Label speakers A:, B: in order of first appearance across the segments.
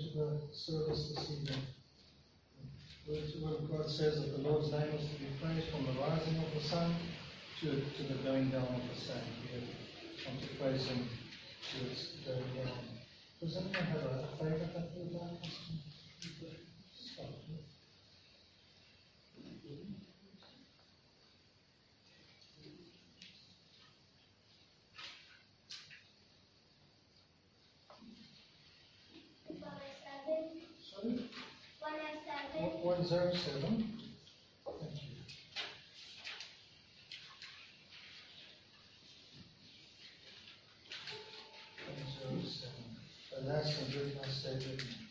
A: the service this evening. The Word of God says that the Lord's name is to be praised from the rising of the sun to the going down of the same. We have come to praise Him to its going down. Does anyone have a favourite that they would like us to start with? Sorry? 107. 107. Thank you. 107. And that's the good I stayed with me.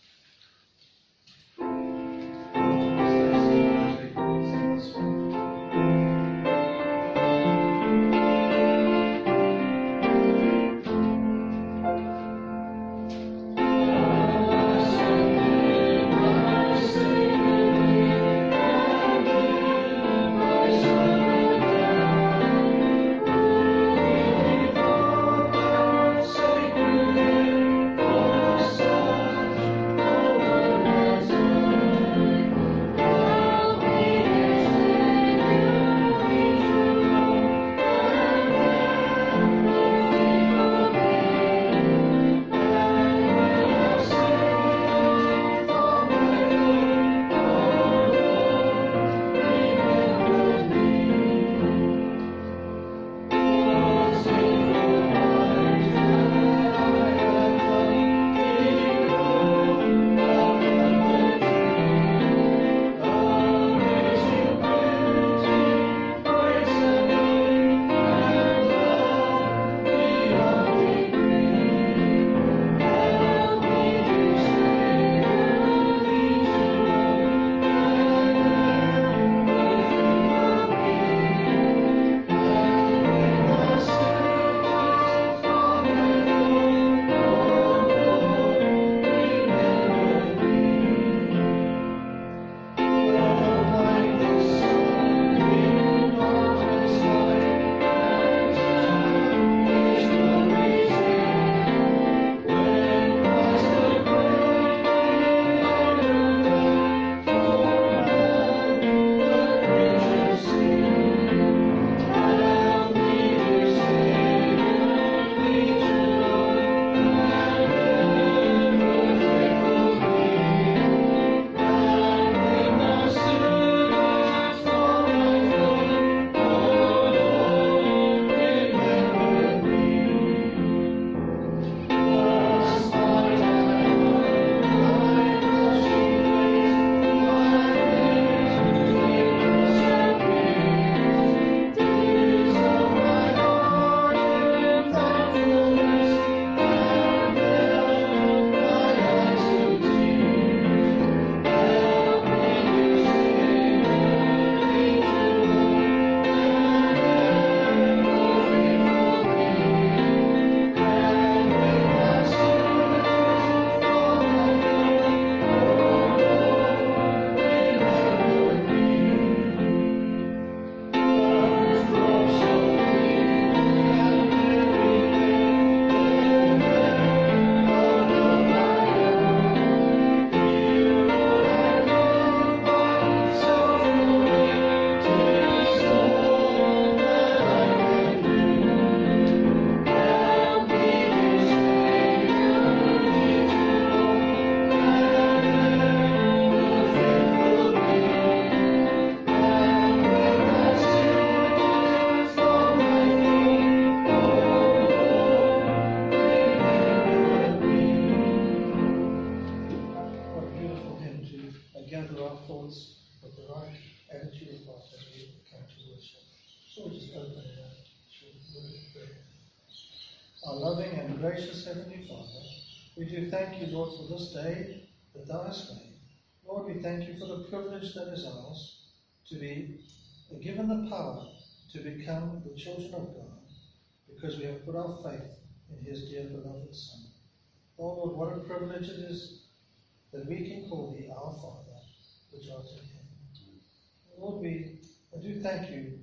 A: Gracious Heavenly Father, we do thank you, Lord, for this day that Thou hast made. Lord, we thank you for the privilege that is ours to be given the power to become the children of God because we have put our faith in His dear beloved Son. Oh Lord, what a privilege it is that we can call Thee our Father, which art in heaven. Lord, we do thank you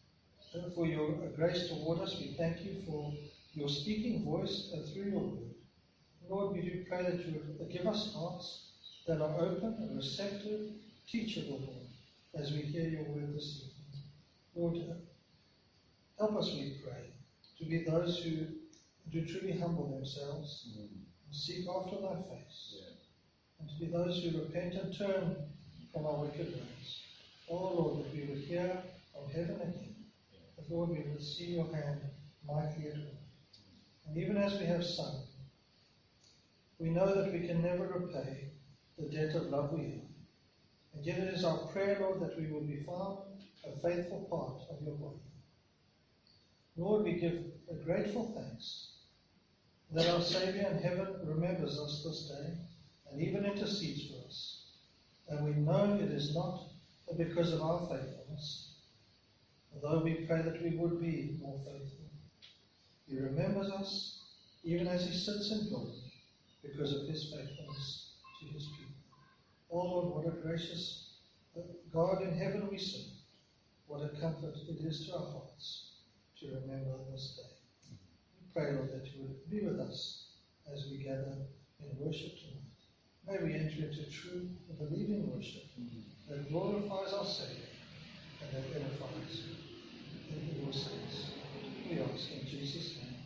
A: for your grace toward us. We thank you for your speaking voice through your word. Lord, we do pray that you would give us hearts that are open and receptive, teachable, Lord, as we hear your word this evening. Lord, help us, we pray, to be those who do truly humble themselves and seek after thy face, and to be those who repent and turn from our wicked ways. Oh Lord, that we would hear from heaven again, that Lord, we would see your hand mightily at work. And even as we have sung, we know that we can never repay the debt of love we have. And yet it is our prayer, Lord, that we will be found a faithful part of your body. Lord, we give a grateful thanks that our Saviour in heaven remembers us this day and even intercedes for us. And we know it is not because of our faithfulness, although we pray that we would be more faithful. He remembers us even as he sits in glory because of his faithfulness to his people. Oh Lord, what a gracious God in heaven we serve. What a comfort it is to our hearts to remember this day. We pray, Lord, that you would be with us as we gather in worship tonight. May we enter into true, believing worship that glorifies our Saviour and that edifies your saints. We ask in Jesus' name.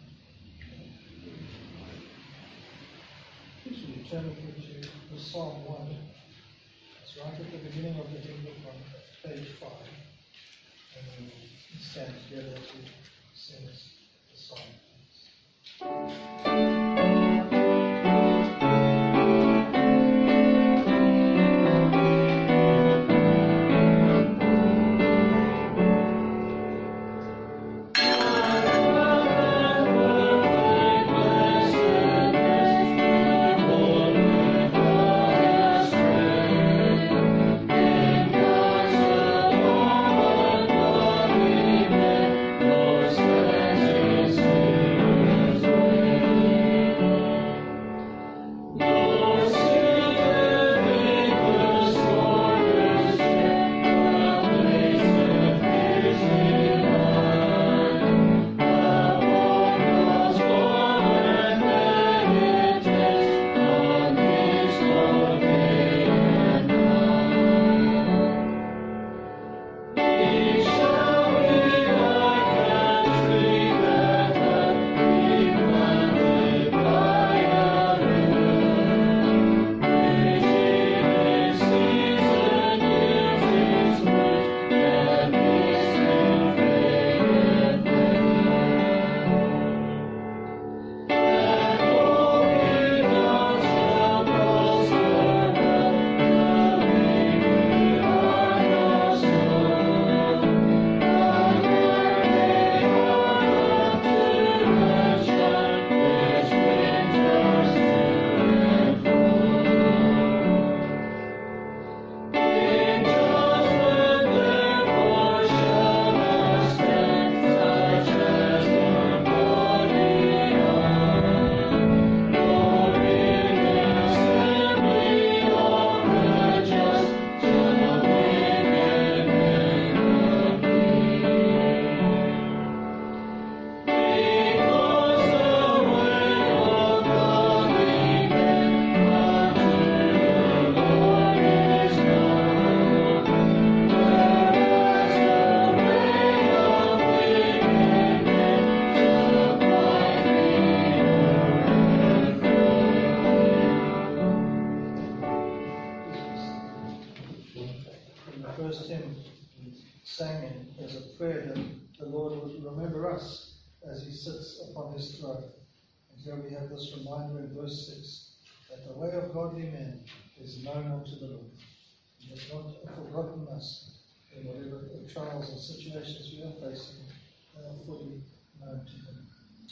A: Please will you turn with me to Psalm 1. It's right at the beginning of the hymn book on page 5. And we'll stand together as we sing the song. As he sits upon his throne. And here we have this reminder in verse 6 that the way of godly men is known unto the Lord. He has not forgotten us in whatever trials and situations we are facing. They are fully known to him.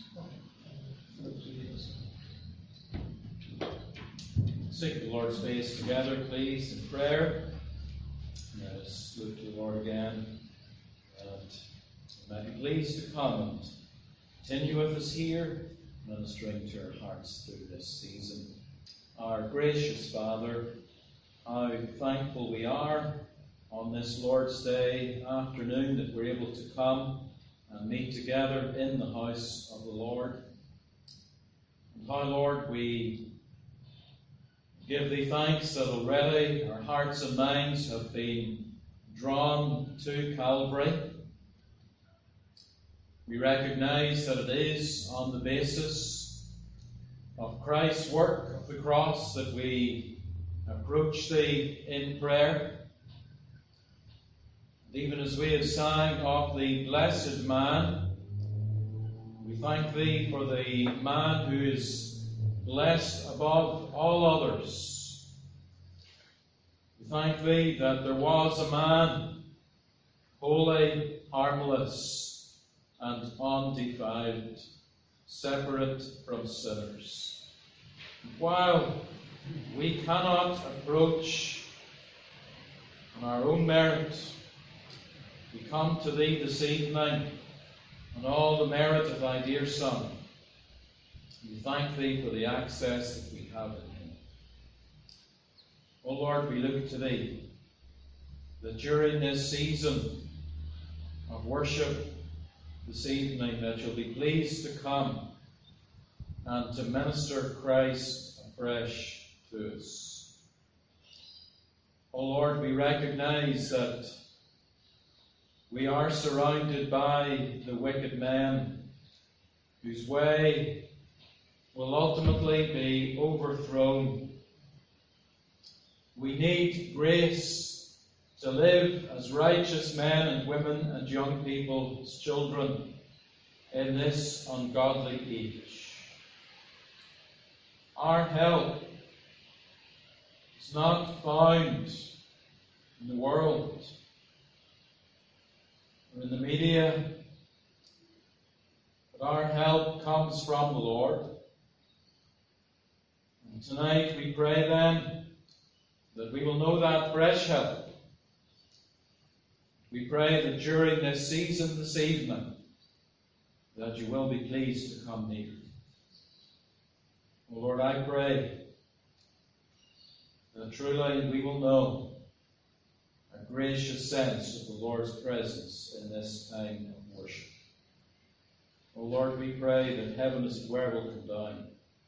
B: Seek the Lord's face together, please, in prayer. Let us look to the Lord again. And may be pleased to come and continue with us here, ministering to our hearts through this season. Our gracious Father, how thankful we are on this Lord's Day afternoon that we're able to come and meet together in the house of the Lord. And how, Lord, we give Thee thanks that already our hearts and minds have been drawn to Calvary. We recognize that it is on the basis of Christ's work of the cross that we approach Thee in prayer. And even as we have sang of the blessed man, we thank Thee for the man who is blessed above all others. We thank Thee that there was a man, holy, harmless, and undefiled, separate from sinners. While we cannot approach on our own merit, we come to Thee this evening on all the merit of Thy dear Son. We thank Thee for the access that we have in Him. O Lord, we look to Thee that during this season of worship this evening that You'll be pleased to come and to minister Christ afresh to us. O Lord, we recognize that we are surrounded by the wicked men whose way will ultimately be overthrown. We need grace to live as righteous men and women and young people, as children, in this ungodly age. Our help is not found in the world or in the media, but our help comes from the Lord. And tonight we pray then that we will know that fresh help. We pray that during this season, this evening, that You will be pleased to come near. O Lord, I pray that truly we will know a gracious sense of the Lord's presence in this time of worship. O Lord, we pray that heaven as it were will come down,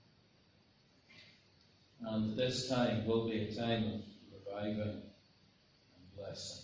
B: and this time will be a time of reviving and blessing.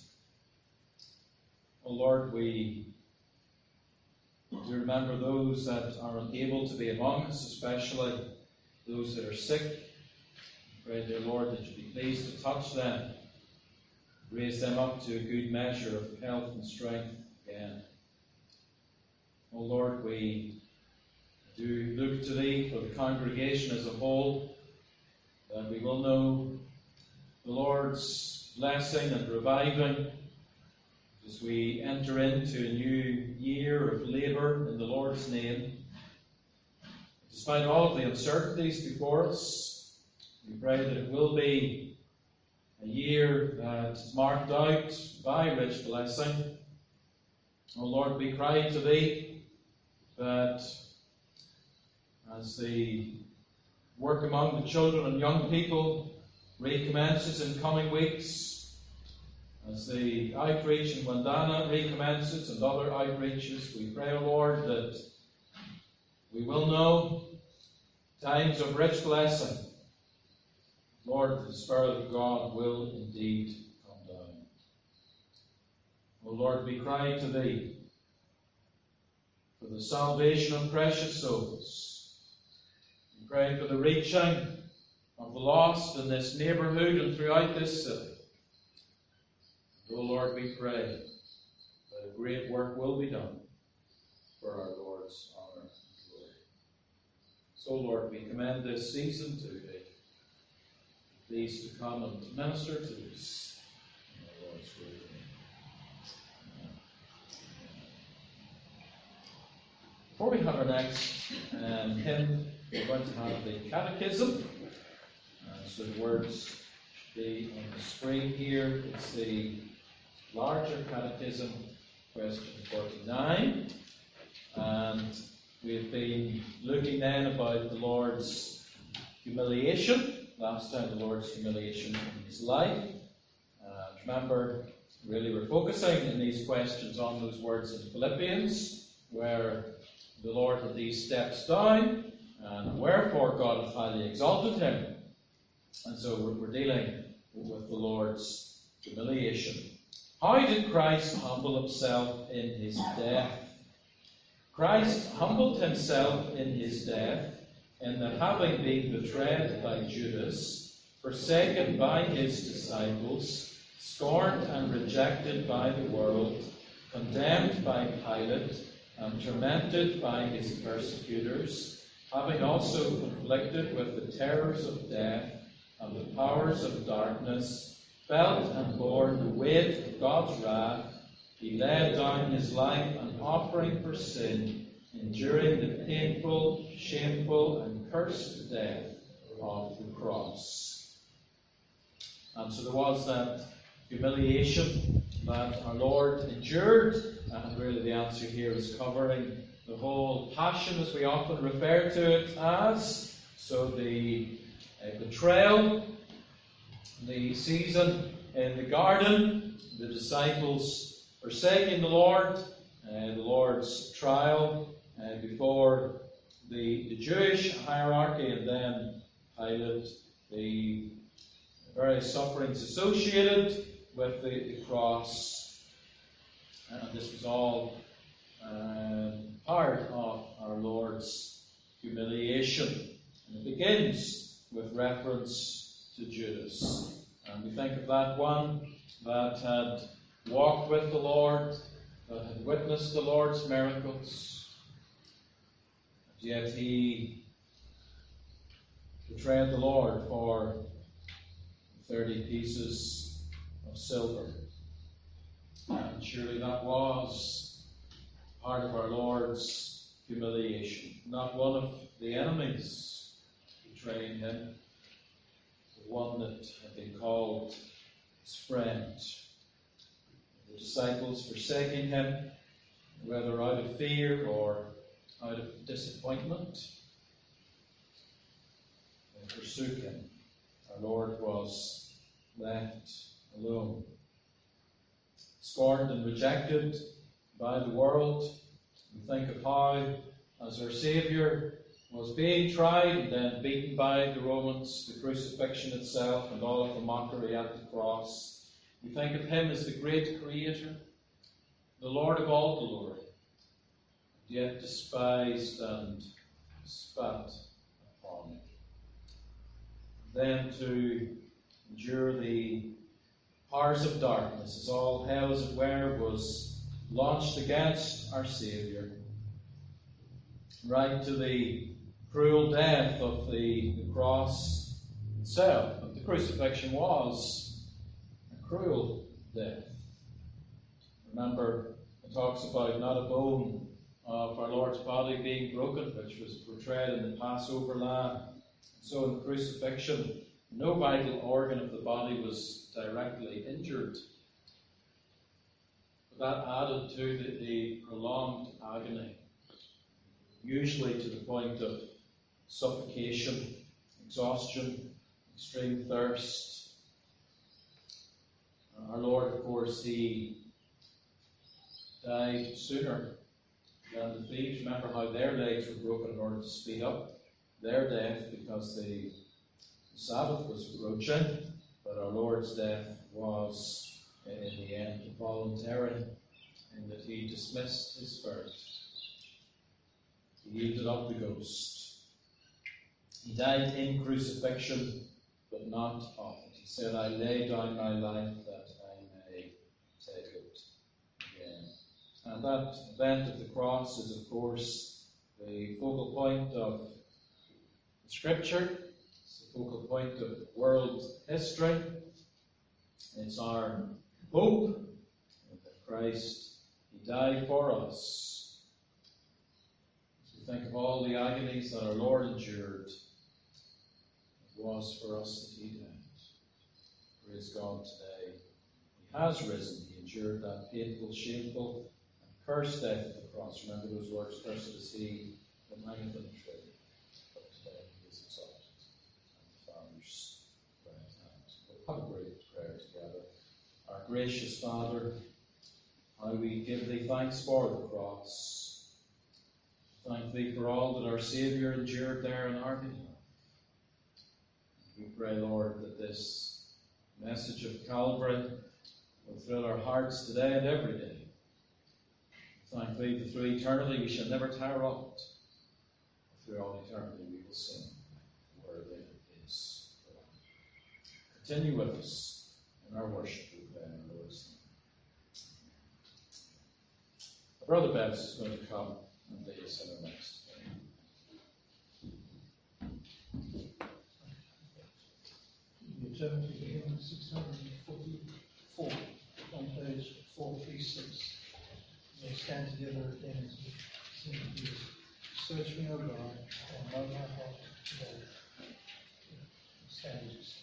B: O Lord, we do remember those that are unable to be among us, especially those that are sick. We pray, dear Lord, that You be pleased to touch them, raise them up to a good measure of health and strength again. O Lord, we do look to Thee for the congregation as a whole, that we will know the Lord's blessing and reviving as we enter into a new year of labour in the Lord's name. Despite all of the uncertainties before us, we pray that it will be a year that is marked out by rich blessing. O Lord, we cry to Thee that as the work among the children and young people recommences in coming weeks, as the outreach in Wandana recommences and other outreaches, we pray, O Lord, that we will know times of rich blessing. Lord, the Spirit of God will indeed come down. O Lord, we cry to Thee for the salvation of precious souls. We pray for the reaching of the lost in this neighbourhood and throughout this city. O Lord, we pray that a great work will be done for our Lord's honour and glory. So, Lord, we commend this season to Thee. Please to come and to minister to us in our Lord's great name. Before we have our next hymn, we're going to have the catechism. So the words should be on the screen here. It's the larger catechism, question 49. And we've been looking then about the Lord's humiliation. Last time, the Lord's humiliation in His life. Remember, really we're focusing in these questions on those words in Philippians, where the Lord had these steps down, and wherefore God hath highly exalted him. And so we're dealing with the Lord's humiliation. How did Christ humble himself in his death? Christ humbled himself in his death, in that having been betrayed by Judas, forsaken by his disciples, scorned and rejected by the world, condemned by Pilate, and tormented by his persecutors, having also conflicted with the terrors of death and the powers of darkness, felt and bore the weight of God's wrath, he laid down his life an offering for sin, enduring the painful, shameful, and cursed death of the cross. And so there was that humiliation that our Lord endured, and really the answer here is covering the whole passion, as we often refer to it as. So the betrayal, the season in the garden, the disciples forsaking the Lord, the Lord's trial before the Jewish hierarchy, and then Pilate, the various sufferings associated with the cross. And this was all part of our Lord's humiliation. And it begins with reference to Judas. And we think of that one that had walked with the Lord, that had witnessed the Lord's miracles, and yet he betrayed the Lord for 30 pieces of silver. And surely that was part of our Lord's humiliation. Not one of the enemies betraying him, but one that had been called his friend. The disciples forsaking him, whether out of fear or out of disappointment, they forsook him. Our Lord was left alone, scorned and rejected by the world. We think of how, as our Saviour was being tried and then beaten by the Romans, the crucifixion itself and all of the mockery at the cross, we think of him as the great Creator, the Lord of all glory, yet despised and spat upon. Then to endure the powers of darkness, as all hell, as it were, was launched against our Saviour, right to the cruel death of the cross itself. But the crucifixion was a cruel death. Remember, it talks about not a bone of our Lord's body being broken, which was portrayed in the Passover lamb. So in the crucifixion, no vital organ of the body was directly injured. But that added to the prolonged agony, usually to the point of suffocation, exhaustion, extreme thirst. Our Lord, of course, he died sooner than the thieves. Remember how their legs were broken in order to speed up their death because the Sabbath was approaching, but our Lord's death was, in the end, voluntary, in that he dismissed his spirit. He yielded up the ghost. He died in crucifixion, but not of it. He said, I lay down my life that I may take it again. And that event of the cross is, of course, the focal point of the Scripture. It's the focal point of world history. It's our hope that Christ, he died for us. As we think of all the agonies that our Lord endured, it was for us that he died. Praise God today. He has risen. He endured that painful, shameful, and cursed death of the cross. Remember those words, cursed is he that hangeth in the tree. But today he is exalted at the Father's right hand. We'll have a great prayer together. Our gracious Father, how we give thee thanks for the cross. Thank thee for all that our Saviour endured there in our behalf. We pray, Lord, that this message of Calvary will thrill our hearts today and every day. Thank thee that through eternity we shall never tire of it. Through all eternity we will sing, worthy is the Lamb. Continue with us in our worship, we pray in our Lord's name. Brother Bevis is going to come and lead us in our next.
A: You turn to hymn 644 on page 436. We'll stand together again as we sing these. Search me, O God, and know my heart today. Stand as we sing.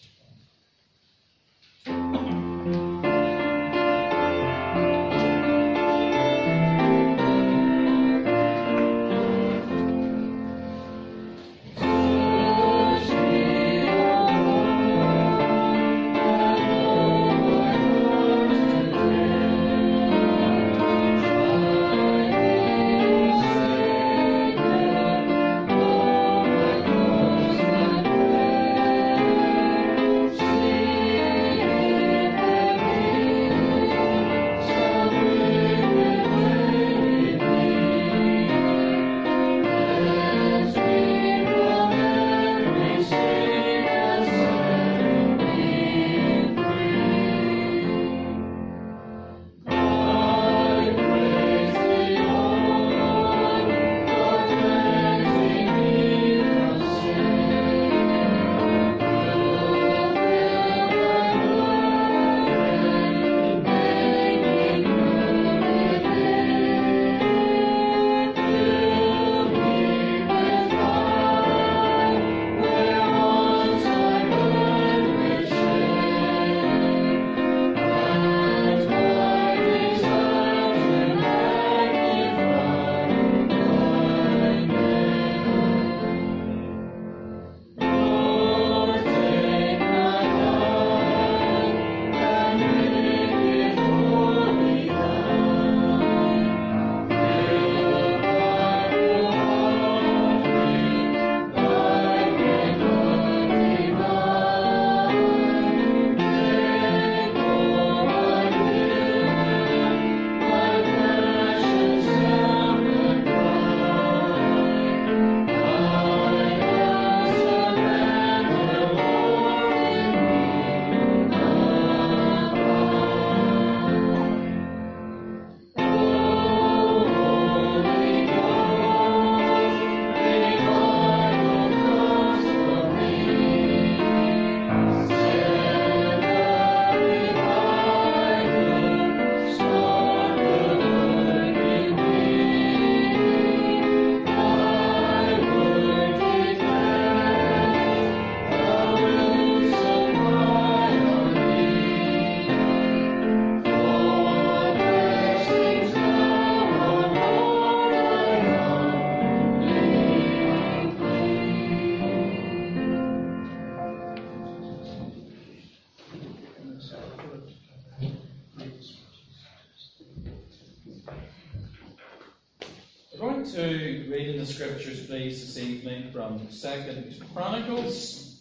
B: To read in the scriptures, please, this evening from 2 Chronicles.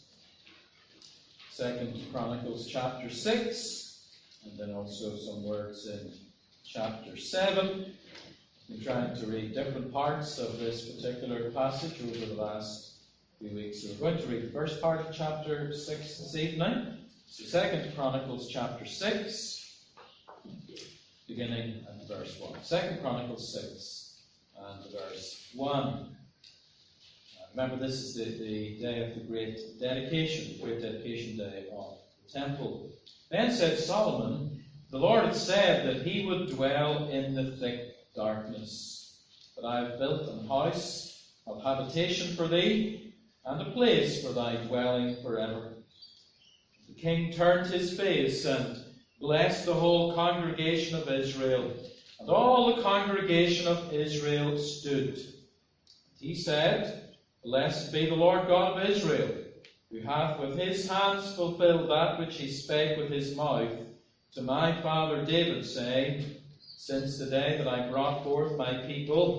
B: 2 Chronicles chapter 6, and then also some words in chapter 7. We've been trying to read different parts of this particular passage over the last few weeks. So we're going to read the first part of chapter 6 this evening. So 2 Chronicles chapter 6, beginning at verse 1. 2 Chronicles 6. And verse 1. Remember, this is the day of the great dedication day of the temple. Then said Solomon, the Lord had said that he would dwell in the thick darkness. But I have built an house of habitation for thee, and a place for thy dwelling forever. The king turned his face and blessed the whole congregation of Israel. And all the congregation of Israel stood. He said, Blessed be the Lord God of Israel, who hath with his hands fulfilled that which he spake with his mouth to my father David, saying, Since the day that I brought forth my people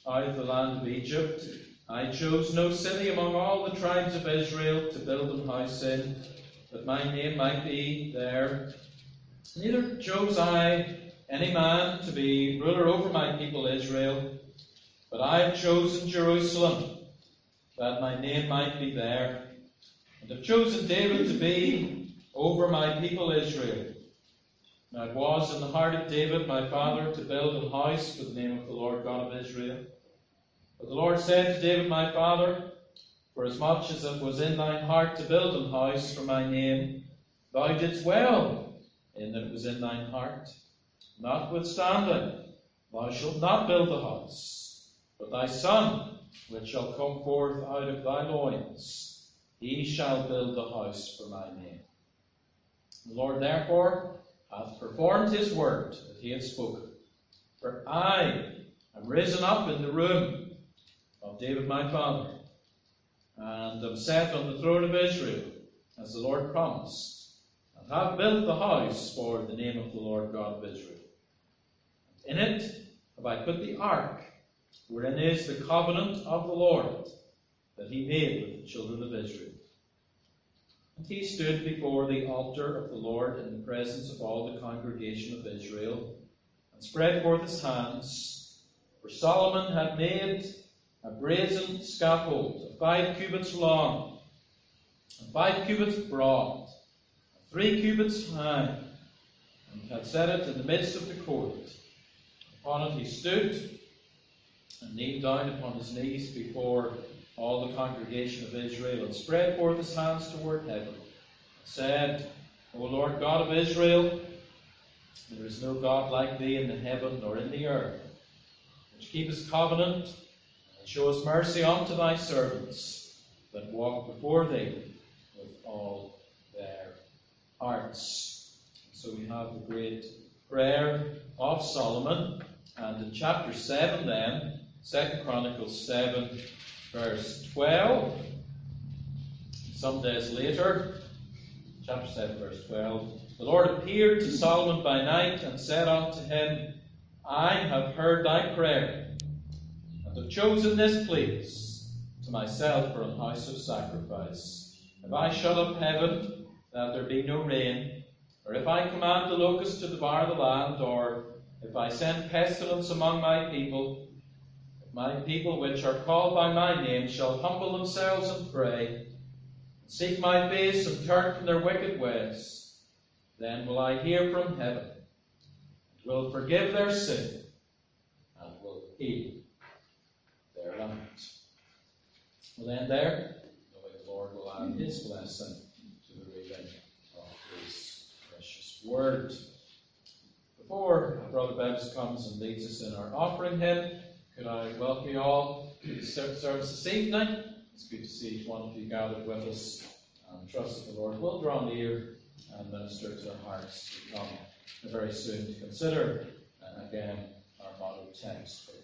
B: out of the land of Egypt, I chose no city among all the tribes of Israel to build an house in, that my name might be there. Neither chose I any man to be ruler over my people Israel, but I have chosen Jerusalem, that my name might be there, and have chosen David to be over my people Israel. Now it was in the heart of David my father to build an house for the name of the Lord God of Israel. But the Lord said to David my father, Forasmuch as it was in thine heart to build an house for my name, thou didst well in that it was in thine heart. Notwithstanding, thou shalt not build the house, but thy son, which shall come forth out of thy loins, he shall build the house for my name. The Lord therefore hath performed his word that he had spoken. For I am risen up in the room of David my father, and am set on the throne of Israel, as the Lord promised, and have built the house for the name of the Lord God of Israel. In it have I put the ark, wherein is the covenant of the Lord that he made with the children of Israel. And he stood before the altar of the Lord in the presence of all the congregation of Israel, and spread forth his hands. For Solomon had made a brazen scaffold of 5 cubits long, and 5 cubits broad, and 3 cubits high, and had set it in the midst of the court. Upon it he stood, and kneeled down upon his knees before all the congregation of Israel, and spread forth his hands toward heaven, and said, O Lord God of Israel, there is no God like thee in the heaven nor in the earth, which keepest covenant, and showest mercy unto thy servants that walk before thee with all their hearts. So we have the great prayer of Solomon, and in chapter 7 then, 2 Chronicles 7, verse 12, some days later, chapter 7, verse 12, the Lord appeared to Solomon by night and said unto him, I have heard thy prayer, and have chosen this place to myself for an house of sacrifice. If I shut up heaven, that there be no rain, or if I command the locust to devour the land, or if I send pestilence among my people, if my people which are called by my name shall humble themselves and pray, and seek my face and turn from their wicked ways, then will I hear from heaven, and will forgive their sin, and will heal their land. We'll end there, knowing the Lord will add his blessing to the reading of his precious word. Before Brother Bevis comes and leads us in our offering hymn, could I welcome you all to the service this evening. It's good to see each one of you gathered with us, and trust that the Lord will draw near and minister to our hearts to come very soon to consider again our motto text for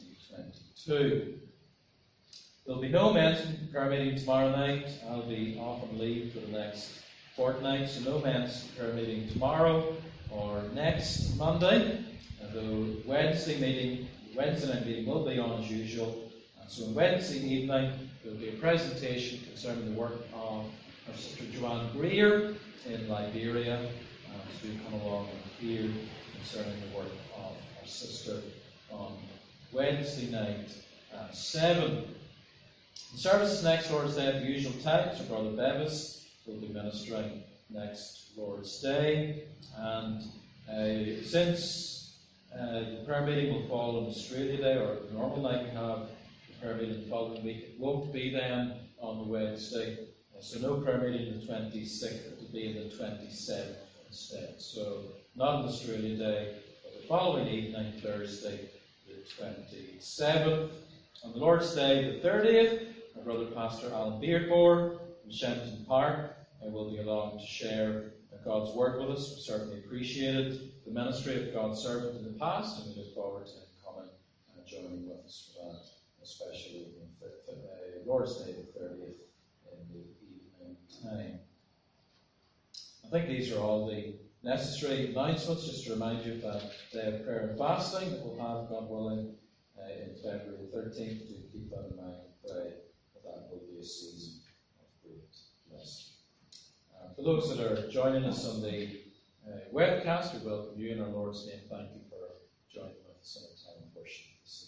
B: 2022. There'll be no men's prayer meeting tomorrow night. I'll be off on leave for the next fortnight, so no men's prayer meeting tomorrow or next Monday. And the Wednesday night meeting will be on as usual. And so on Wednesday evening there will be a presentation concerning the work of our sister Joanne Greer in Liberia. So do come along and hear concerning the work of our sister on Wednesday night at 7. The service is next Lord's Day at the usual time, so Brother Bevis will be ministering next Lord's Day. And since the prayer meeting will fall on Australia Day, or the normal night we have the prayer meeting the following week, it won't be then on the Wednesday. So no prayer meeting the 26th, it will be the 27th instead. So not on Australia Day, but the following evening, Thursday, the 27th. On the Lord's Day, the 30th, our brother Pastor Alan Beardmore from Shenton Park will be along to share God's word with us. We certainly appreciated the ministry of God's servant in the past, and we look forward to him coming and joining with us for that, especially on Lord's Day, the 30th, in the evening time. I think these are all the necessary announcements, just to remind you of that day of prayer and fasting that we'll have, God willing, in February 13th. Do keep that in mind. Pray that will be a season of great blessing. For those that are joining us on the webcast, we welcome you in our Lord's name. Thank you for joining with us in our time of worship this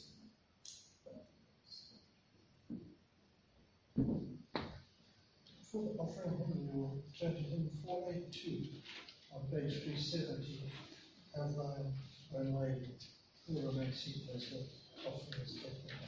B: evening.
A: For the offering hymn, we will turn to hymn 482 on page 370. Have thine own way. We will remain seated as the offering is taken up.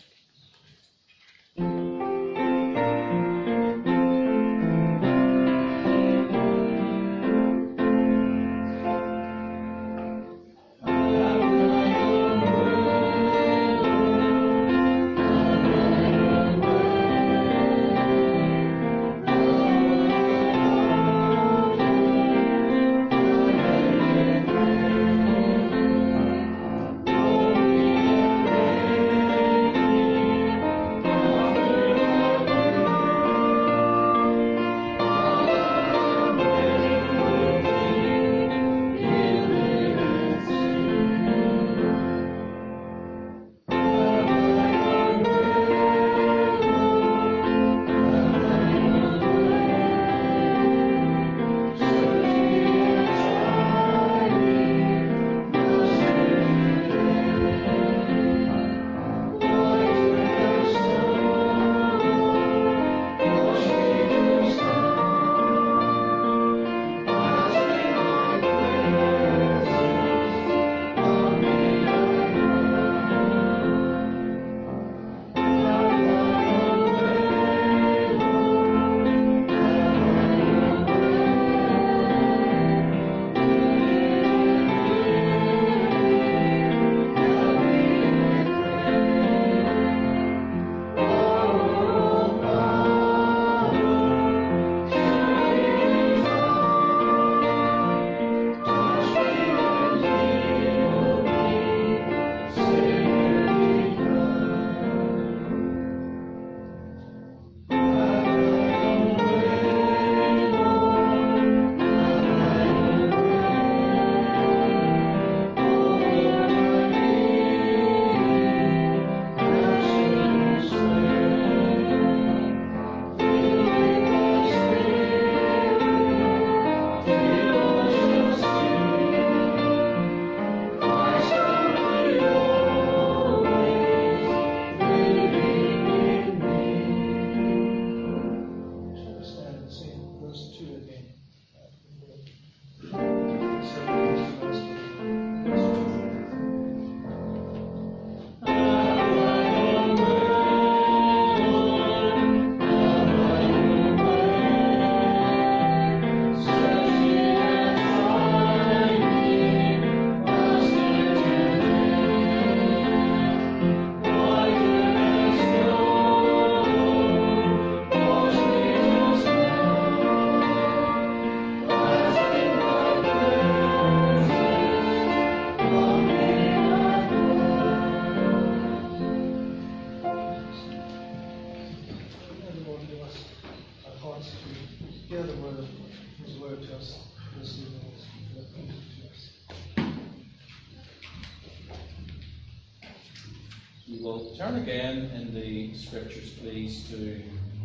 B: We will turn again in the scriptures, please, to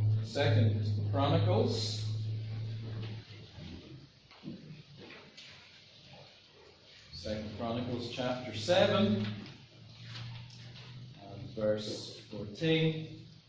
B: 2 Chronicles. 2 Chronicles chapter 7 and verse 14.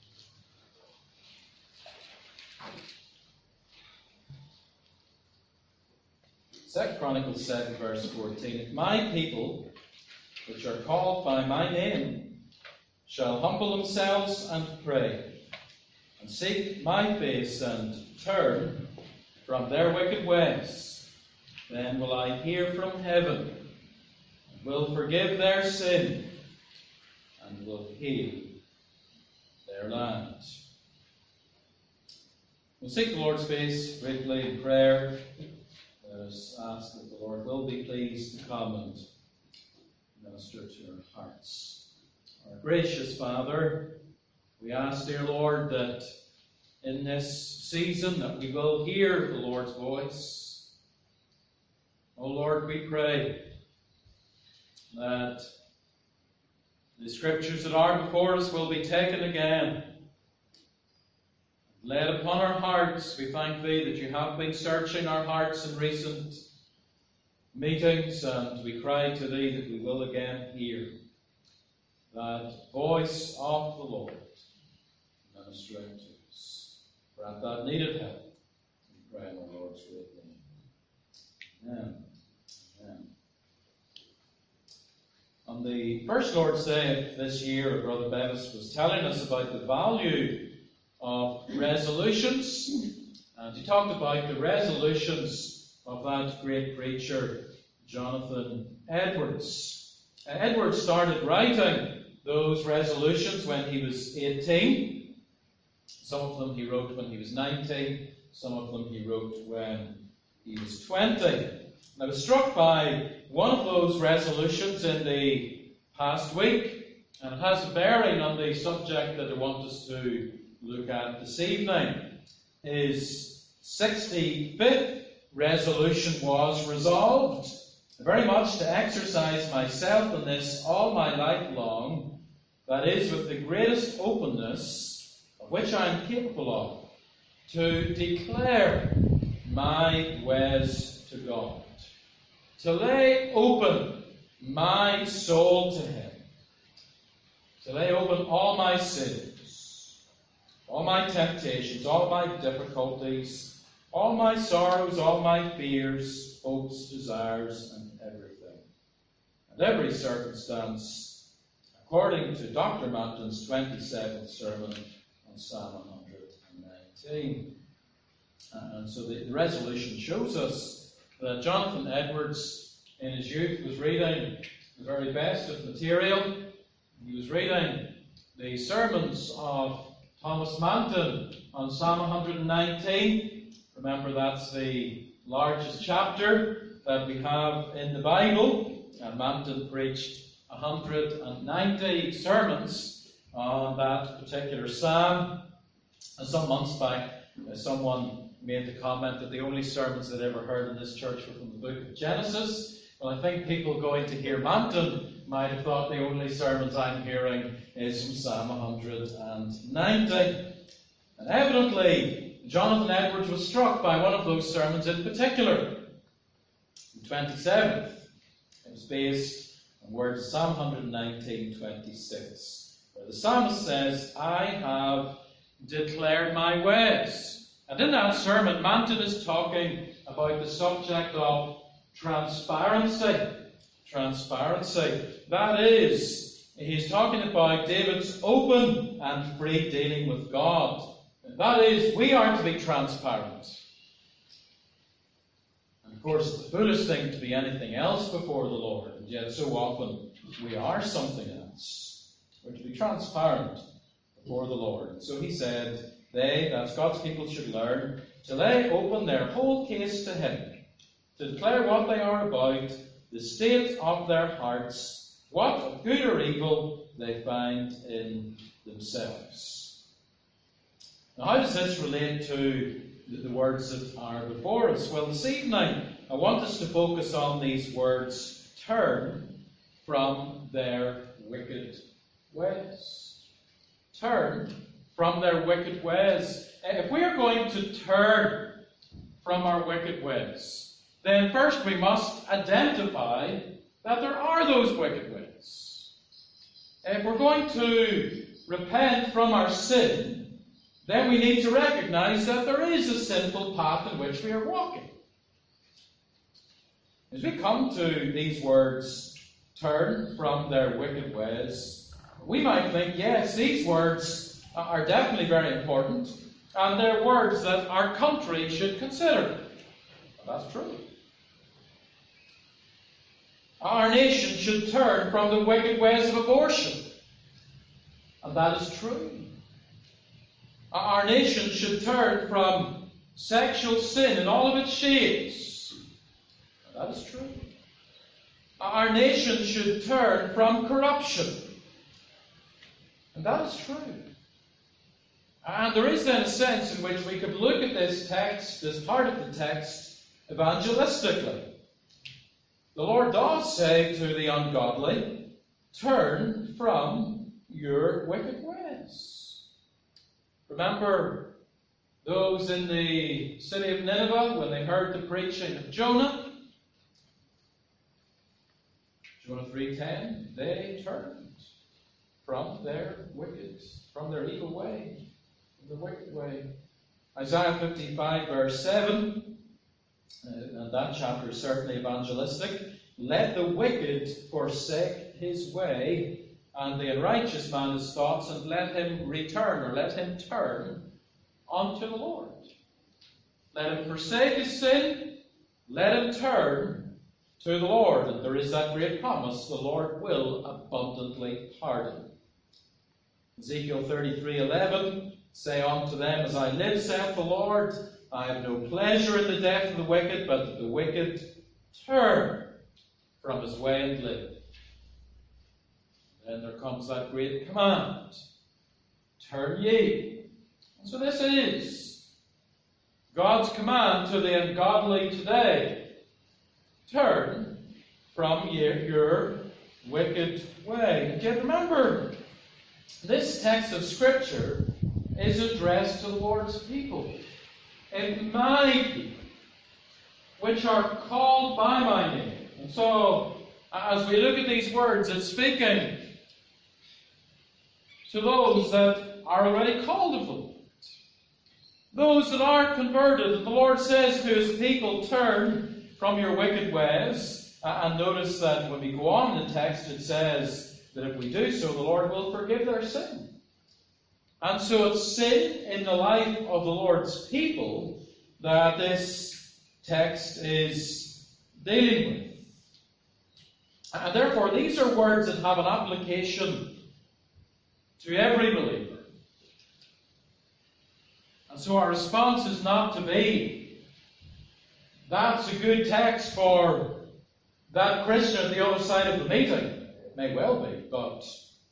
B: Second Chronicles 7 verse 14. If my people, which are called by my name, shall humble themselves and pray, and seek my face and turn from their wicked ways, then will I hear from heaven, and will forgive their sin, and will heal their land. We'll seek the Lord's face briefly in prayer. Let us ask that the Lord will be pleased to come and minister to our hearts. Our gracious Father, we ask, dear Lord, that in this season that we will hear the Lord's voice. O Lord, we pray that The scriptures that are before us will be taken again, laid upon our hearts. We thank Thee that You have been searching our hearts in recent meetings, and we cry to Thee that we will again hear that voice of the Lord ministering to us. Grant that needed help. We pray in our Lord's great name. Amen. Amen. On the first Lord's Day this year, Brother Bevis was telling us about the value of resolutions, and he talked about the resolutions of that great preacher, Jonathan Edwards. Edwards started writing those resolutions when he was 18. Some of them he wrote when he was 19. Some of them he wrote when he was 20. I was struck by one of those resolutions in the past week, and it has a bearing on the subject that I want us to look at this evening. His 65th resolution was resolved very much to exercise myself in this all my life long, that is, with the greatest openness of which I am capable of, to declare my ways to God, to lay open my soul to Him, to lay open all my sins, all my temptations, all my difficulties, all my sorrows, all my fears, hopes, desires, and everything, and every circumstance, according to Dr. Manton's 27th sermon on Psalm 119. And so the resolution shows us that Jonathan Edwards, in his youth, was reading the very best of material. He was reading the sermons of Thomas Manton on Psalm 119. Remember, that's the largest chapter that we have in the Bible. And Manton preached 190 sermons on that particular psalm. And some months back, someone made the comment that the only sermons they'd ever heard in this church were from the book of Genesis. Well, I think people going to hear Manton might have thought the only sermons I'm hearing is from Psalm 190. And evidently, Jonathan Edwards was struck by one of those sermons in particular, the 27th. It was based on words of Psalm 119:26, where the psalmist says, I have declared my ways. And in that sermon, Manton is talking about the subject of transparency. Transparency. That is, he's talking about David's open and free dealing with God. That is, we are to be transparent. And of course, it's the foolish thing to be anything else before the Lord. And yet, so often, we are something else. We're to be transparent before the Lord. And so he said, they, that's God's people, should learn to lay open their whole case to Him, to declare what they are about, the state of their hearts, what of good or evil they find in themselves. Now, how does this relate to the words that are before us? Well, this evening, I want us to focus on these words, turn from their wicked ways. Turn from their wicked ways. If we are going to turn from our wicked ways, then first we must identify that there are those wicked ways. If we're going to repent from our sin, then we need to recognize that there is a sinful path in which we are walking. As we come to these words, turn from their wicked ways, we might think, yes, these words are definitely very important, and they're words that our country should consider. Well, that's true. Our nation should turn from the wicked ways of abortion. And that is true. Our nation should turn from sexual sin in all of its shades. And that is true. Our nation should turn from corruption. And that is true. And there is then a sense in which we could look at this text, this part of the text, evangelistically. The Lord does say to the ungodly, turn from your wicked ways. Remember those in the city of Nineveh when they heard the preaching of Jonah? Jonah 3:10, they turned from their evil way, from the wicked way. Isaiah 55 verse 7, and that chapter is certainly evangelistic. Let the wicked forsake his way, and the unrighteous man his thoughts, and let him return, or let him turn unto the Lord. Let him forsake his sin, let him turn to the Lord. And there is that great promise, the Lord will abundantly pardon. Ezekiel 33:11, say unto them, as I live, saith the Lord, I have no pleasure in the death of the wicked, but that the wicked turn from his way and live. Then there comes that great command, turn ye. And so this is God's command to the ungodly today. Turn from your wicked way. And yet remember, this text of Scripture is addressed to the Lord's people. And my people, which are called by my name. And so, as we look at these words, it's speaking to those that are already called of the Lord. Those that are converted. And the Lord says to his people, turn from your wicked ways. And notice that when we go on in the text, it says that if we do so, the Lord will forgive their sin. And so it's sin in the life of the Lord's people that this text is dealing with. And therefore, these are words that have an application to every believer. And so our response is not to be, that's a good text for that Christian at the other side of the meeting. It may well be, but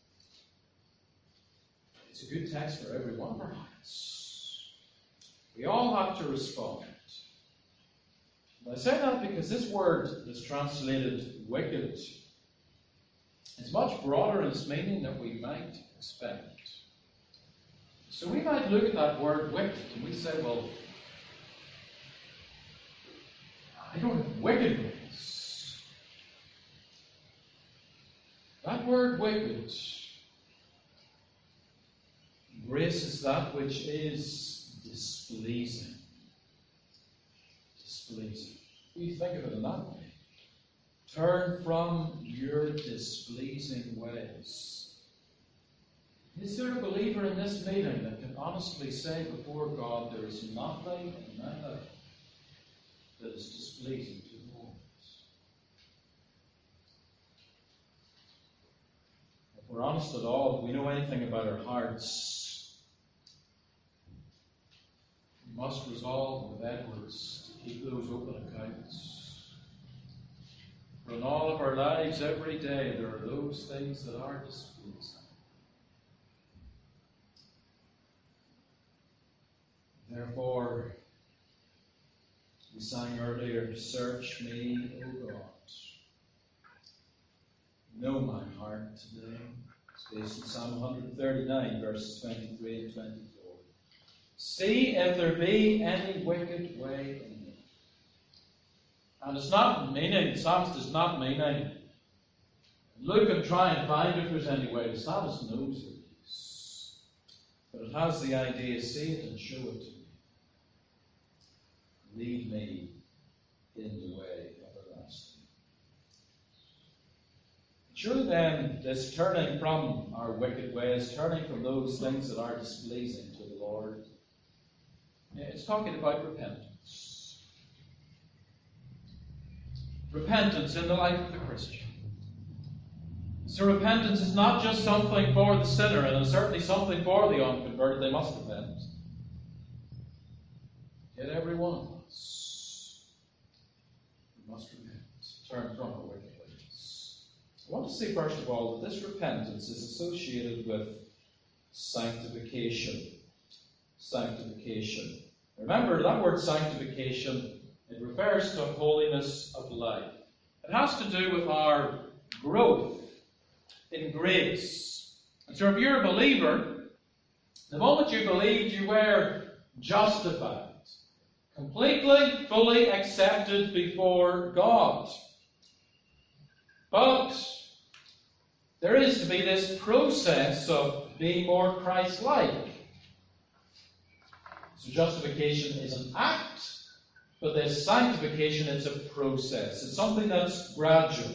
B: it's a good text for every one of our hearts. We all have to respond. And I say that because this word is translated wicked. It's much broader in its meaning than we might expect. So we might look at that word wicked and we say, well, I don't have wicked ways. That word wicked embraces that which is displeasing. Displeasing. We think of it in that way. Turn from your displeasing ways. Is there a believer in this meeting that can honestly say before God there is nothing in my life that is displeasing to the Lord? If we're honest at all, if we know anything about our hearts, we must resolve with Edwards to keep those open accounts. For in all of our lives, every day, there are those things that are displeasing. Therefore, we sang earlier, search me, O God. Know my heart today. It's based on Psalm 139, verses 23 and 24. See if there be any wicked way in me. And it's not meaning, the psalmist is not meaning, look and try and find if there's any way. The psalmist knows there is. But it has the idea, see it and show it to me. Lead me in the way everlasting. Surely then, this turning from our wicked ways, turning from those things that are displeasing to the Lord, it's talking about repentance. Repentance in the life of the Christian. So repentance is not just something for the sinner, and it's certainly something for the unconverted. They must repent. Yet every one of us, we must repent, turn from our wicked ways. I want to say first of all that this repentance is associated with sanctification. Sanctification. Remember, that word sanctification, it refers to holiness of life. It has to do with our growth in grace. And so if you're a believer, the moment you believed, you were justified. Completely, fully accepted before God. But there is to be this process of being more Christ-like. So justification is an act, but this sanctification is a process. It's something that's gradual.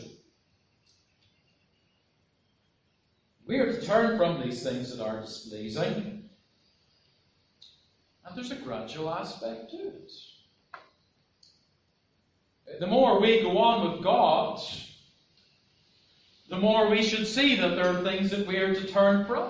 B: We are to turn from these things that are displeasing. And there's a gradual aspect to it. The more we go on with God, the more we should see that there are things that we are to turn from.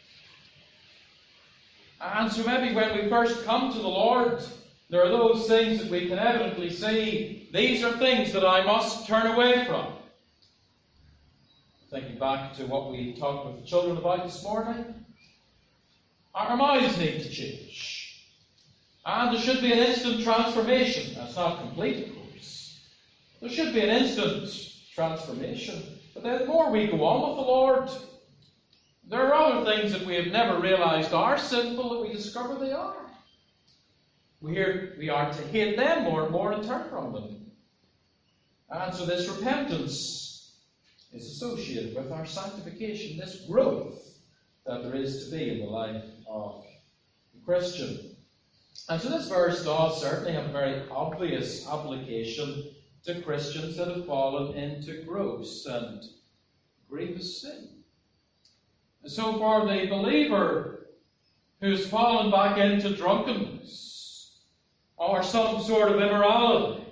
B: And so maybe when we first come to the Lord, there are those things that we can evidently see, these are things that I must turn away from. Thinking back to what we talked with the children about this morning, our minds need to change. And there should be an instant transformation. That's not complete, of course. There should be an instant transformation. But then the more we go on with the Lord, there are other things that we have never realized are sinful that we discover they are. We are to hate them more and more and turn from them. And so this repentance is associated with our sanctification, this growth that there is to be in the life of the Christian. And so this verse does certainly have a very obvious application to Christians that have fallen into gross and grievous sin. And so for the believer who's fallen back into drunkenness, or some sort of immorality,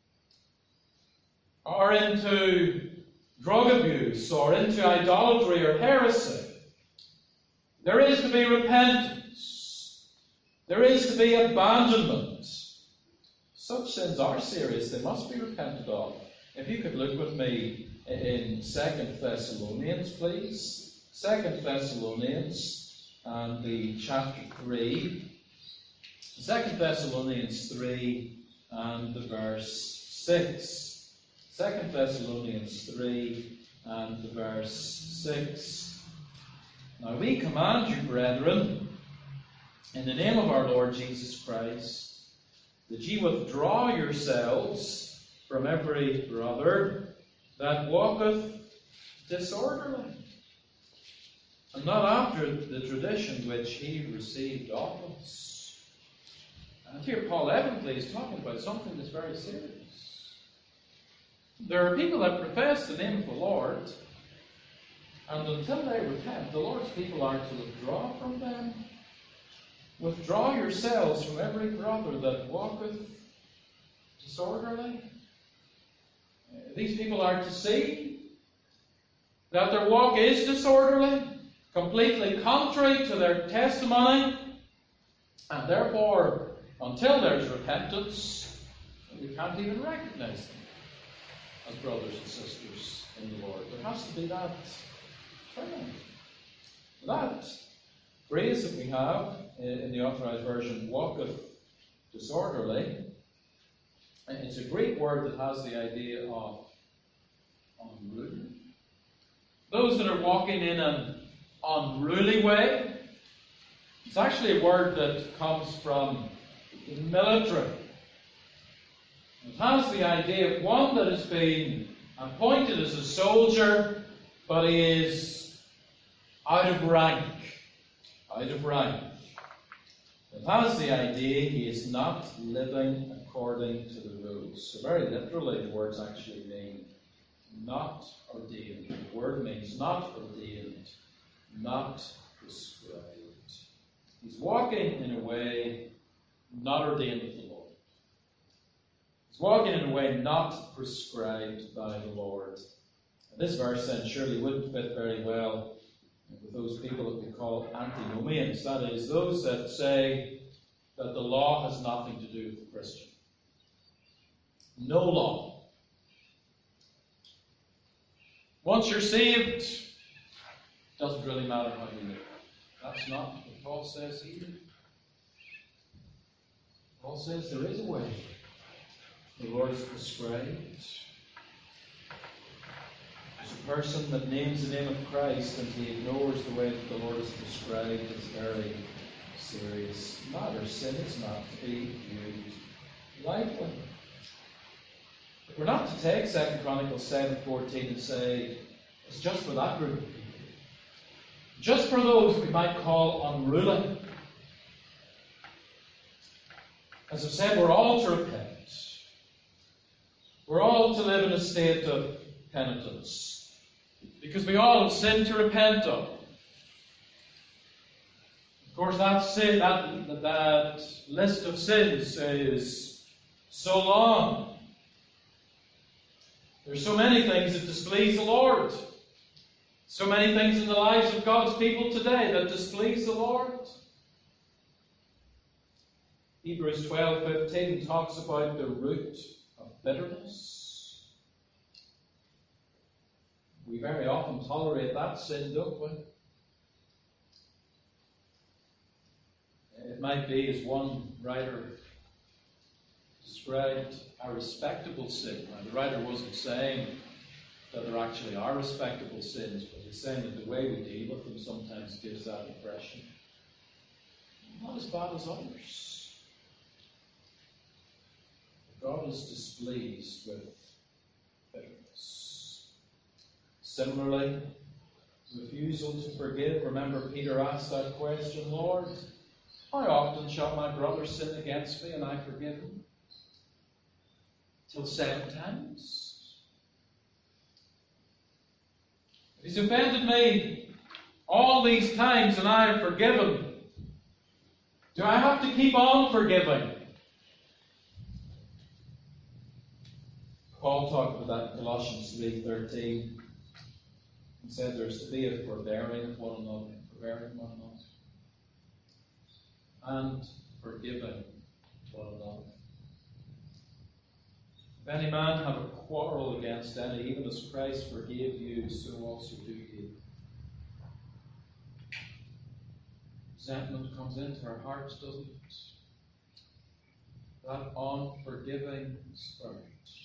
B: or into drug abuse, or into idolatry or heresy, there is to be repentance. There is to be abandonment. Such sins are serious. They must be repented of. If you could look with me in 2 Thessalonians, please. 2 Thessalonians and the chapter 3. 2 Thessalonians 3 and the verse 6. 2 Thessalonians 3 and the verse 6. Now we command you, brethren, in the name of our Lord Jesus Christ, that ye withdraw yourselves from every brother that walketh disorderly, and not after the tradition which he received of us. And here Paul evidently is talking about something that's very serious. There are people that profess the name of the Lord, and until they repent, the Lord's people are to withdraw from them. Withdraw yourselves from every brother that walketh disorderly. These people are to see that their walk is disorderly, completely contrary to their testimony, and therefore, until there's repentance, we can't even recognize them as brothers and sisters in the Lord. There has to be that turning. That phrase that we have in the Authorized Version, walketh disorderly, it's a Greek word that has the idea of unruly. Those that are walking in an unruly way. It's actually a word that comes from the military. It has the idea of one that has been appointed as a soldier, but he is out of rank. Out of rank. It has the idea he is not living according to the rules. So very literally the words actually mean not ordained. The word means not ordained, not prescribed. He's walking in a way not ordained of the Lord. He's walking in a way not prescribed by the Lord. And this verse then surely wouldn't fit very well with those people that we call antinomians. That is, those that say that the law has nothing to do with the Christian. No law. Once you're saved, it doesn't really matter how you live. That's not what Paul says either. Paul says there is a way. The Lord has prescribed. There's a person that names the name of Christ and he ignores the way that the Lord has prescribed. It's very serious matter. Sin is not to be used lightly. But we're not to take 2 Chronicles 7:14 and say, it's just for that group of people. Just for those we might call unruly. As I've said, we're all to repent. We're all to live in a state of penitence. Because we all have sin to repent of. Of course, that list of sins is so long. There's so many things that displease the Lord. So many things in the lives of God's people today that displease the Lord. Hebrews 12:15 talks about the root of bitterness. We very often tolerate that sin, don't we? It might be, as one writer described, a respectable sin. Now, the writer wasn't saying that there actually are respectable sins, but he's saying that the way we deal with them sometimes gives that impression. Not as bad as others. God is displeased with bitterness. Similarly, refusal to forgive. Remember, Peter asked that question, Lord, how often shall my brother sin against me and I forgive him? Till 7 times? If he's offended me all these times and I have forgiven, do I have to keep on forgiving? Paul talked about that in Colossians 3:13. He said there's to be a forbearing one another, and forgiving one another. If any man have a quarrel against any, even as Christ forgave you, so also do ye. Resentment comes into our hearts, doesn't it? That unforgiving spirit.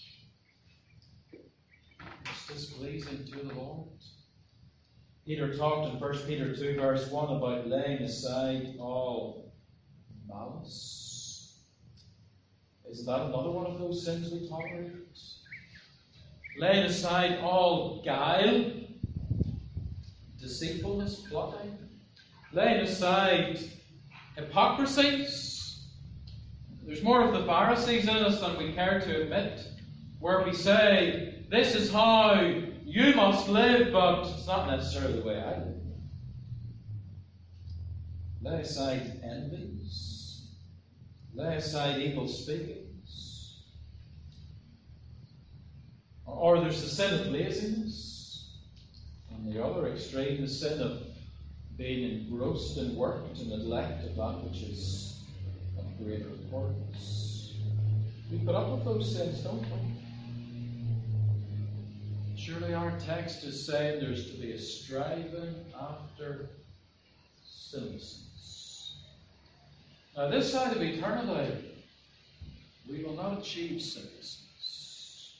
B: It's displeasing to the Lord. Peter talked in 1 Peter 2 verse 1 about laying aside all malice. Is that another one of those sins we tolerate? Laying aside all guile, deceitfulness, plotting. Laying aside hypocrisies. There's more of the Pharisees in us than we care to admit, where we say, this is how you must live, but it's not necessarily the way I live. Lay aside envies. Lay aside evil speakings. Or there's the sin of laziness. On the other extreme, the sin of being engrossed in work to neglect of that which is of greater importance. We put up with those sins, don't we? Surely our text is saying there's to be a striving after sinlessness. Now, this side of eternity, we will not achieve sinlessness.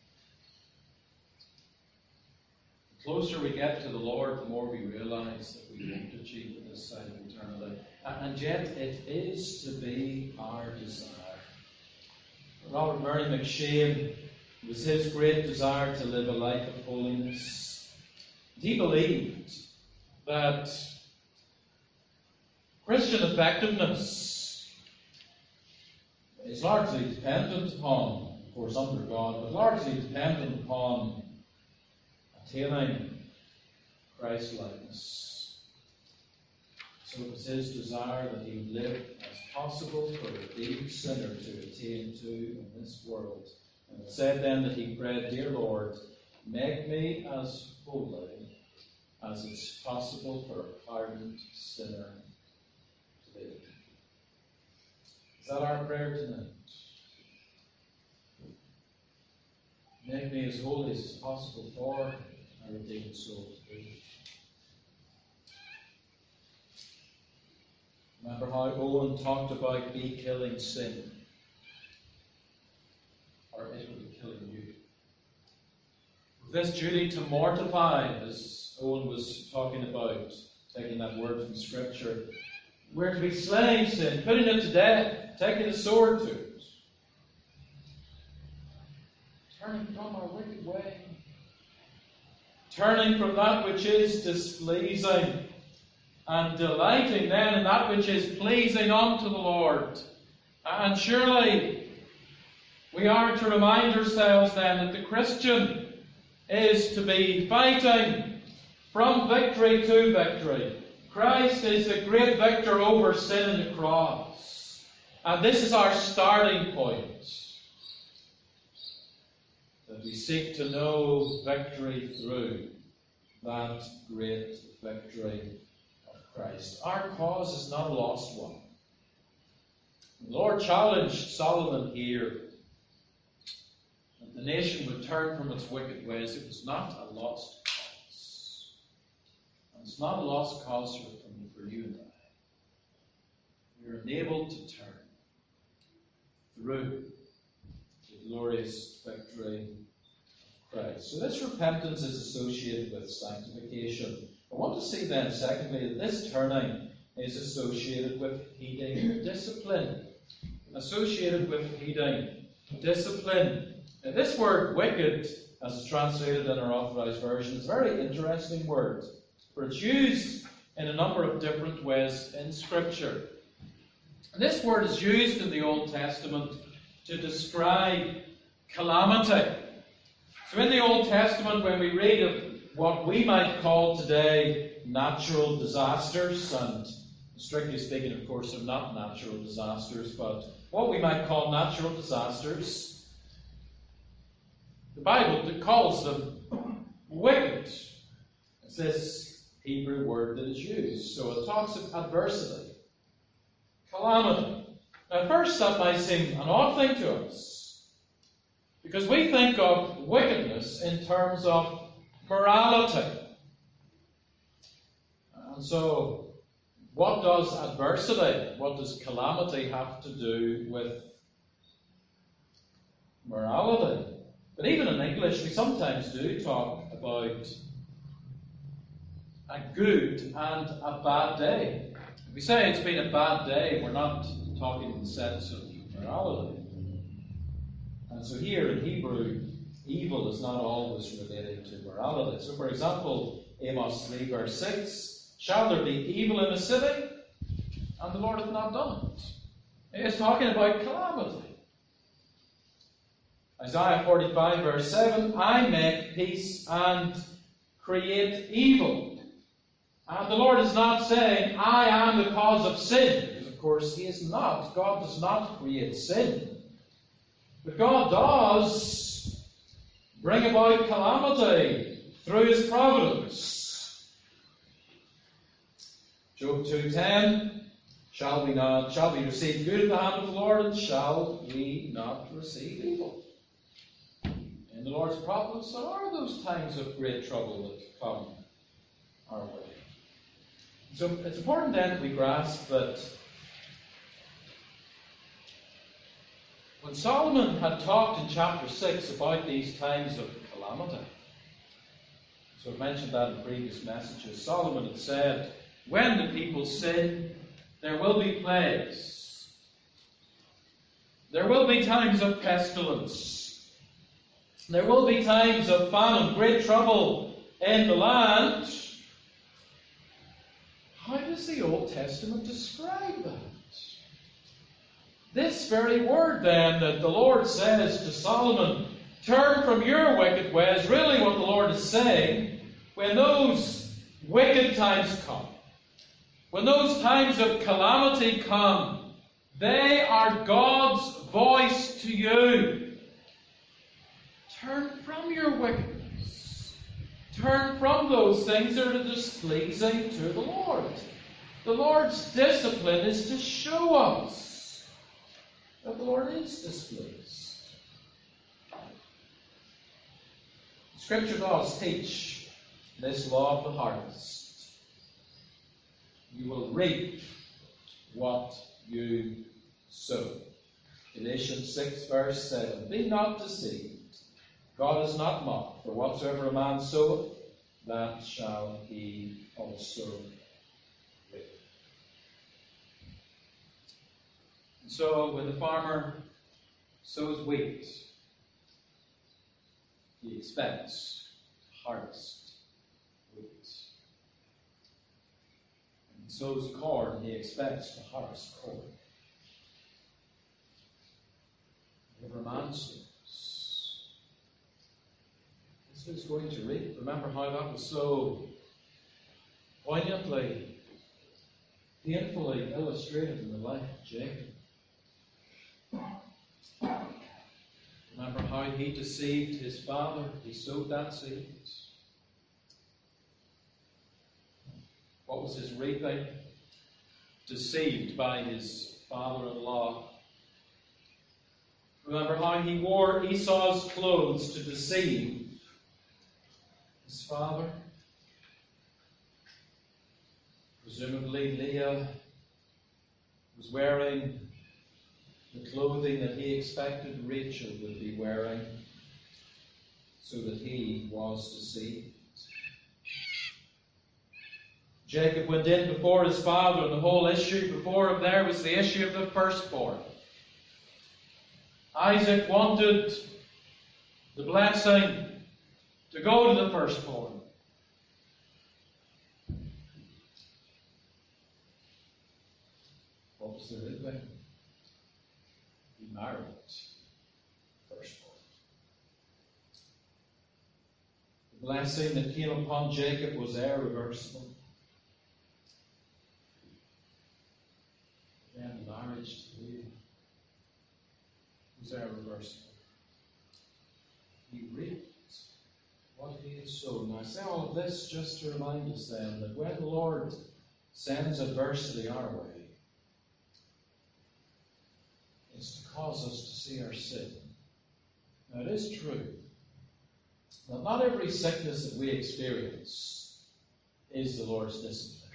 B: The closer we get to the Lord, the more we realize that we won't achieve it this side of eternity. And yet, it is to be our desire. Robert Murray McShane, it was his great desire to live a life of holiness. He believed that Christian effectiveness is largely dependent upon, of course under God, but largely dependent upon attaining Christ-likeness. So it was his desire that he would live as possible for a redeemed sinner to attain to in this world. And it said then that he prayed, Dear Lord, make me as holy as it's possible for a pardoned sinner to be. Is that our prayer tonight? Make me as holy as it's possible for a redeemed soul to be. Remember how Owen talked about be killing sin, or it will be killing you. This duty to mortify, as Owen was talking about, taking that word from Scripture, we're to be slaying sin, putting it to death, taking the sword to it, turning from our wicked way, turning from that which is displeasing, and delighting then in that which is pleasing unto the Lord. And surely we are to remind ourselves then that the Christian is to be fighting from victory to victory. Christ is the great victor over sin and the cross. And this is our starting point. That we seek to know victory through that great victory of Christ. Our cause is not a lost one. The Lord challenged Solomon here that the nation would turn from its wicked ways. It was not a lost cause. And it's not a lost cause for you and I. We are enabled to turn through the glorious victory of Christ. So this repentance is associated with sanctification. I want to see then, secondly, that this turning is associated with heeding discipline. Associated with heeding discipline. Now, this word wicked, as is translated in our Authorized Version, is a very interesting word, for it's used in a number of different ways in Scripture. And this word is used in the Old Testament to describe calamity. So in the Old Testament, when we read of what we might call today natural disasters, and strictly speaking, of course, they're not natural disasters, but what we might call natural disasters, the Bible calls them wicked. It's this Hebrew word that is used. So it talks of adversity, calamity. Now, at first, that might seem an odd thing to us, because we think of wickedness in terms of morality. And so, what does adversity, what does calamity have to do with morality? But even in English, we sometimes do talk about a good and a bad day. If we say it's been a bad day, we're not talking in the sense of morality. And so here in Hebrew, evil is not always related to morality. So for example, Amos 3 verse 6, shall there be evil in a city? And the Lord hath not done it. It's talking about calamity. Isaiah 45 verse 7, I make peace and create evil. And the Lord is not saying, I am the cause of sin. Because of course He is not. God does not create sin. But God does bring about calamity through His providence. Job 2:10, shall we receive good at the hand of the Lord, and shall we not receive evil? In the Lord's providence, there are those times of great trouble that come our way. So it's important then that we grasp that when Solomon had talked in chapter 6 about these times of calamity, so I've mentioned that in previous messages, Solomon had said, when the people sin, there will be plagues. There will be times of pestilence. There will be times of famine, great trouble in the land. How does the Old Testament describe that? This very word then that the Lord says to Solomon, turn from your wicked ways, really what the Lord is saying, when those wicked times come, when those times of calamity come, they are God's voice to you. Turn from your wickedness. Turn from those things that are displeasing to the Lord. The Lord's discipline is to show us that the Lord is displeased. Scripture does teach this law of the harvest. You will reap what you sow. Galatians 6 verse 7. Be not deceived. God is not mocked, for whatsoever a man soweth, that shall he also reap. And so when the farmer sows wheat, he expects to harvest wheat. When he sows corn, he expects to harvest corn. Whatever a man sows, this is going to reap. Remember how that was so poignantly, painfully illustrated in the life of Jacob. Remember how he deceived his father. He sowed that seed. What was his reaping? Deceived by his father-in-law. Remember how he wore Esau's clothes to deceive his father. Presumably Leah was wearing the clothing that he expected Rachel would be wearing, so that he was deceived. Jacob went in before his father, and the whole issue before him there was the issue of the firstborn. Isaac wanted the blessing to go to the firstborn. What was the reaping? He married the firstborn. The blessing that came upon Jacob was irreversible. Then the marriage to Leah was irreversible. He reaped what he had sown. Now I say all of this just to remind us then that when the Lord sends adversity our way, it's to cause us to see our sin. Now it is true that not every sickness that we experience is the Lord's discipline.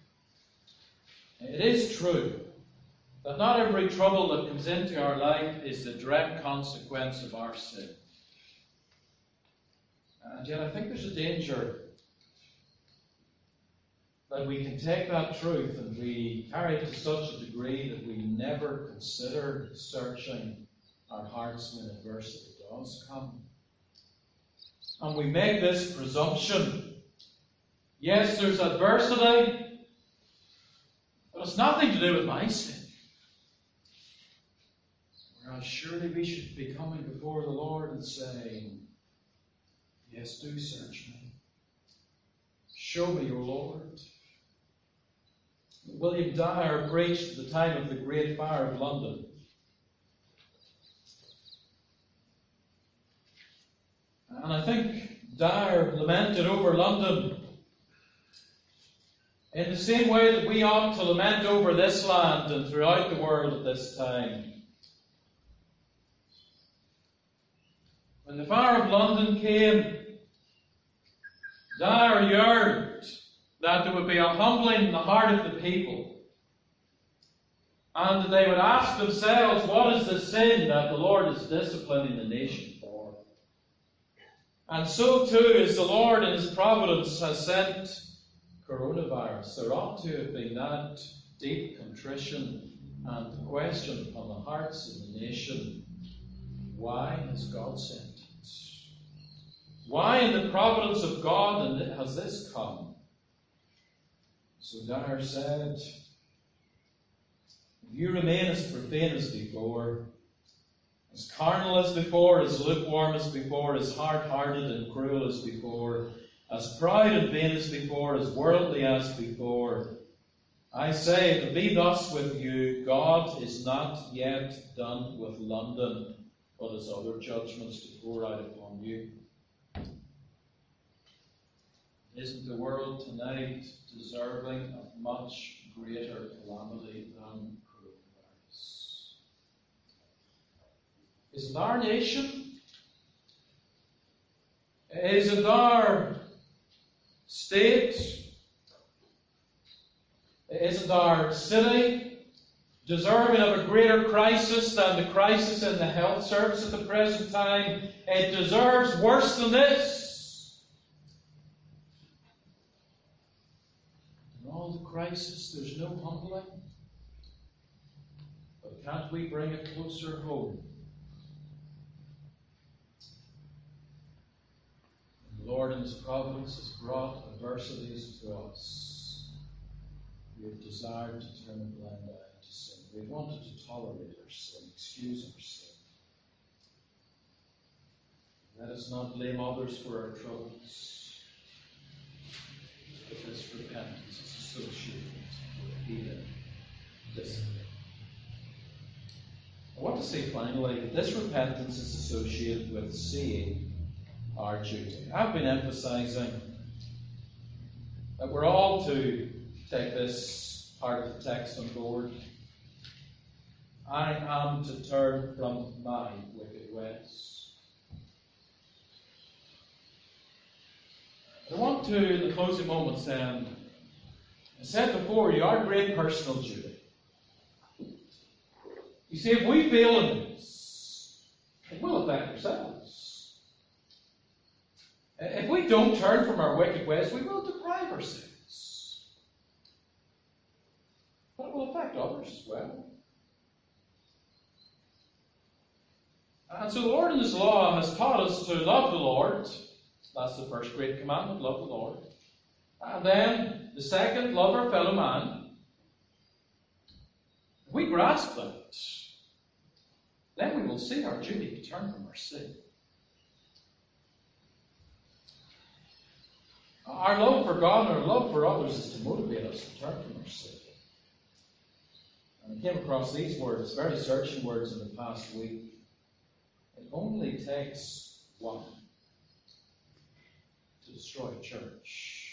B: It is true that not every trouble that comes into our life is the direct consequence of our sin. And yet I think there's a danger that we can take that truth and we carry it to such a degree that we never consider searching our hearts when adversity does come. And we make this presumption. Yes, there's adversity, but it's nothing to do with my sin. Whereas surely we should be coming before the Lord and saying, yes, do search me. Show me, O Lord. William Dyer preached at the time of the Great Fire of London. And I think Dyer lamented over London in the same way that we ought to lament over this land and throughout the world at this time. When the fire of London came, Dyer yearned that there would be a humbling in the heart of the people, and that they would ask themselves, what is the sin that the Lord is disciplining the nation for? And so too, as the Lord in His providence has sent coronavirus, there ought to have been that deep contrition and question upon the hearts of the nation. Why has God sent it? Why in the providence of God has this come? So Dyer said, if you remain as profane as before, as carnal as before, as lukewarm as before, as hard-hearted and cruel as before, as proud and vain as before, as worldly as before, I say, if it be thus with you, God is not yet done with London, but has other judgments to pour out upon you. Isn't the world tonight deserving of much greater calamity than coronavirus? Isn't our nation? Isn't our state? Isn't our city? deserving of a greater crisis than the crisis in the health service at the present time. It deserves worse than this. In all the crisis, there's no humbling. But can't we bring it closer home? And the Lord in His providence has brought adversities to us. We have desired to turn a blind eye to sin. We wanted to tolerate our sin, excuse our sin. Let us not blame others for our troubles. But this repentance is associated with healing, discipline. I want to say finally that this repentance is associated with seeing our duty. I've been emphasizing that we're all to take this part of the text on board. I am to turn from my wicked ways. I want to, in the closing moments then, I said before you, our great personal duty. You see, if we fail in this, it will affect ourselves. If we don't turn from our wicked ways, we will deprive ourselves. But it will affect others as well. And so the Lord in His law has taught us to love the Lord. That's the first great commandment, love the Lord. And then the second, love our fellow man. If we grasp that, then we will see our duty to turn from our sin. Our love for God and our love for others is to motivate us to turn from our sin. And I came across these words, very searching words in the past week. It only takes one to destroy a church.